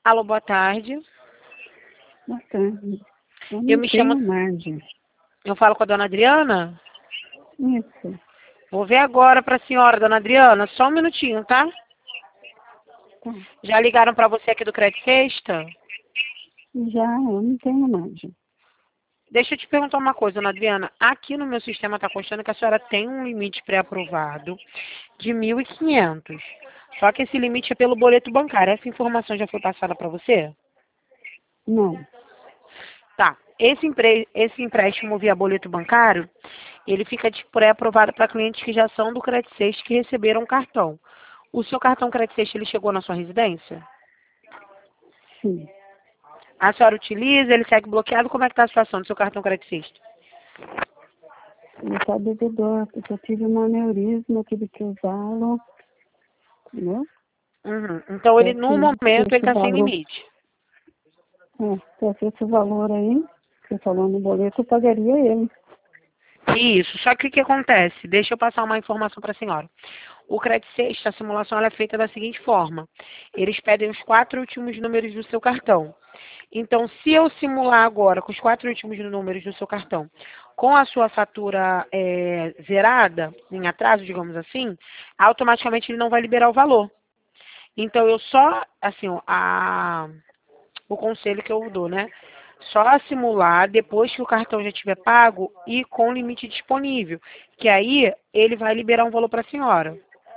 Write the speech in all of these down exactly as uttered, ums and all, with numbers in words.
Alô, boa tarde. Boa tarde. Eu Eu não me tenho chamo. margem. Eu falo com a dona Adriana? Isso. Vou ver agora para a senhora, dona Adriana. Só um minutinho, tá? Tá. Já ligaram para você aqui do Crédito Sexta? Já eu não tenho margem. Deixa eu te perguntar uma coisa, dona Adriana. Aqui no meu sistema está constando que a senhora tem um limite pré-aprovado de mil e quinhentos. Só que esse limite é pelo boleto bancário. Essa informação já foi passada para você? Não. Tá. Esse, empre... Esse empréstimo via boleto bancário, ele fica de pré-aprovado para clientes que já são do Crédito Sexta que receberam cartão. O seu cartão Crédito Sexta, ele chegou na sua residência? Sim. A senhora utiliza, ele segue bloqueado? Como é que está a situação do seu cartão Crédito Sexta? Ele está devedor, porque eu tive um aneurisma, eu tive que usá-lo. Entendeu? Uhum. Então, ele, Então, no se momento, ele esse está sem valor, limite. é, então, se esse valor aí, que você falou no boleto, eu pagaria ele. Isso. Só que o que acontece? Deixa eu passar uma informação para a senhora. O Crédito Sexta, a simulação ela é feita da seguinte forma. Eles pedem os quatro últimos números do seu cartão. Então, se eu simular agora com os quatro últimos números do seu cartão, com a sua fatura é, zerada, em atraso, digamos assim, automaticamente ele não vai liberar o valor. Então, eu só, assim, ó, a, o conselho que eu dou, né? Só simular depois que o cartão já estiver pago e com limite disponível. Que aí ele vai liberar um valor para a senhora.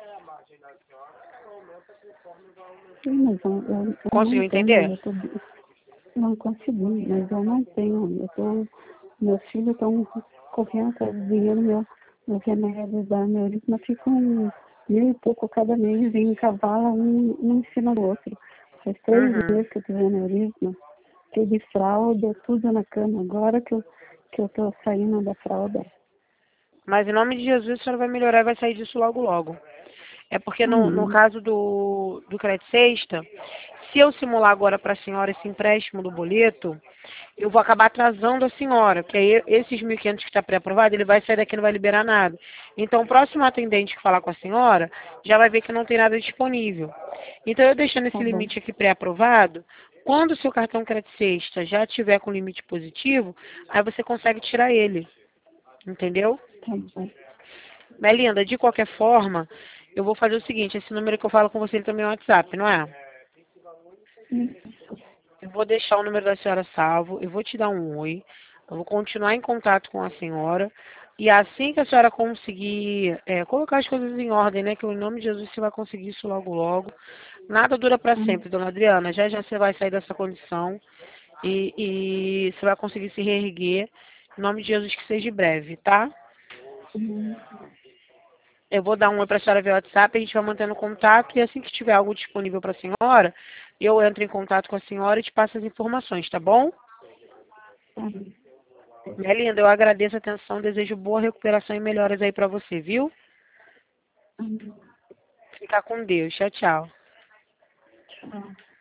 Sim, mas eu, eu, eu Conseguiu não tenho, entender? eu tô, não consegui, mas eu não tenho. Eu tô, meus filhos estão correndo atrás do dinheiro meu. Meus remédios da aneurisma ficam mil e pouco cada mês e encavalam um, um em cima do outro. Faz três Uhum. meses que eu tive aneurisma. Tive fralda, tudo na cama. Agora que eu, que eu tô saindo da fralda. Mas em nome de Jesus a senhora vai melhorar e vai sair disso logo logo. É porque no, no Amém. caso do, do Crédito Sexta, se eu simular agora para a senhora esse empréstimo do boleto, eu vou acabar atrasando a senhora, porque aí esses mil e quinhentos que está pré-aprovado, ele vai sair daqui e não vai liberar nada. Então, o próximo atendente que falar com a senhora já vai ver que não tem nada disponível. Então, eu deixando Tá esse bom. limite aqui pré-aprovado, quando o seu cartão Crédito Sexta já tiver com limite positivo, aí você consegue tirar ele. Entendeu? Tá bom. Melinda, de qualquer forma, eu vou fazer o seguinte, esse número que eu falo com você ele também é o WhatsApp, não é? Isso. Eu vou deixar o número da senhora salvo, eu vou te dar um oi, eu vou continuar em contato com a senhora, e assim que a senhora conseguir é, colocar as coisas em ordem, né, que em nome de Jesus você vai conseguir isso logo logo. Nada dura para Amém. sempre, dona Adriana, já já você vai sair dessa condição e, e você vai conseguir se reerguer, em nome de Jesus que seja breve, tá? Amém. Eu vou dar um oi para a senhora via WhatsApp, a gente vai mantendo contato e assim que tiver algo disponível para a senhora, eu entro em contato com a senhora e te passo as informações, tá bom? Amém. Minha linda, eu agradeço a atenção, desejo boa recuperação e melhoras aí para você, viu? Amém. Fica com Deus. Tchau, tchau. Tchau.